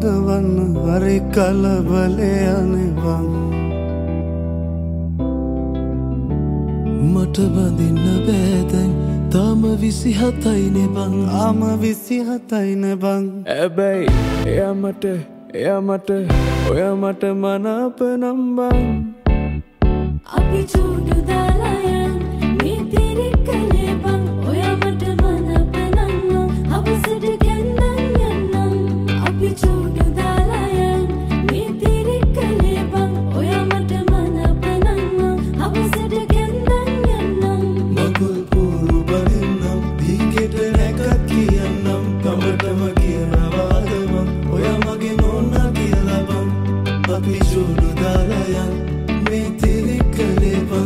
බඳවන්න හරි කලබලේ යන්නේ බං මට බඳින්න බෑ දැන් තාම 27යිනේ බං ආම 27යිනේ බං හැබැයි එයා මට ඔයා මට මනාප නම් බං අපි චූටු දාලා යන් මේ තිරිකලේ බං ඔයා මට මනාප නම් හවසට කැන්දන් යන්නම් අපි චූටු දාලා යන් මේ තිරිකලේ බං ඔයා මට මනාප නම් හවසට කැන්දන් යන්නම් මගුල් පුරු බලින්නම් දීගෙට නැකත් කියන්නම් කමටම කියනවාද මං ඔයා මගේ නෝනා කියලා බං අපි චූටු දාලා යන් මේ තිරිකලේ බං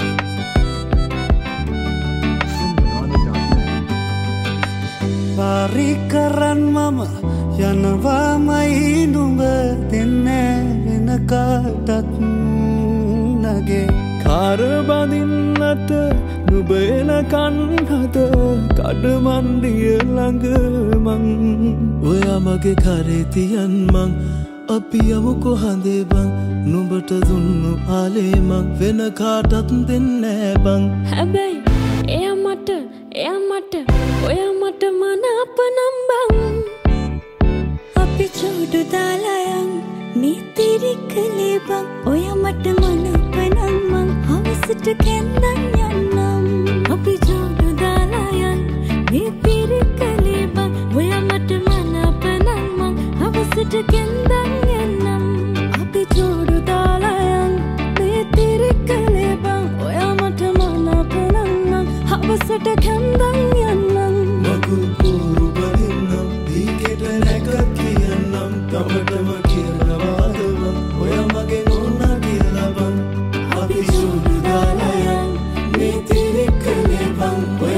පාරි කරන් මම යනවාමයි නුඹ දෙන්නේ වෙන කාටත් නගේ කාර බඳින්නට නුඹ එනකන් හද කඩමන්ඩිය ළඟ මං ඔයා මගේ කරේ තියන් මං අපි යමු කොහඳේ බං නුඹට දුන්නු ආලේ මං වෙන කාටත් දෙන්නේ බං හැබැයි එයා මට ඔයා මට මනාප නම් බං අපි චූටු දාලා යන් මේ තිරිකලේ බං ඔයා මට මනාප නම් මං හවසට කැන්දන් යන්නම් අපි චූටු දාලා යන් මේ තිරිකලේ බං ඔයා මට මනාප නම් මං හවසට කැන්දන් යන්නම් අපි චූටු දාලා යන් මේ තිරිකලේ බං ඔයා මට මනාප නම් මං හවසට කැන්දන් යන්නම් මගුල් පුරු බලින්නම් දීගෙට නැකත් කියන්නම් කමටම කියනවාද මං ඔයා මගේ නෝනා කියලා බං අපි චූටු දාලා යන් මේ තිරිකලේ බං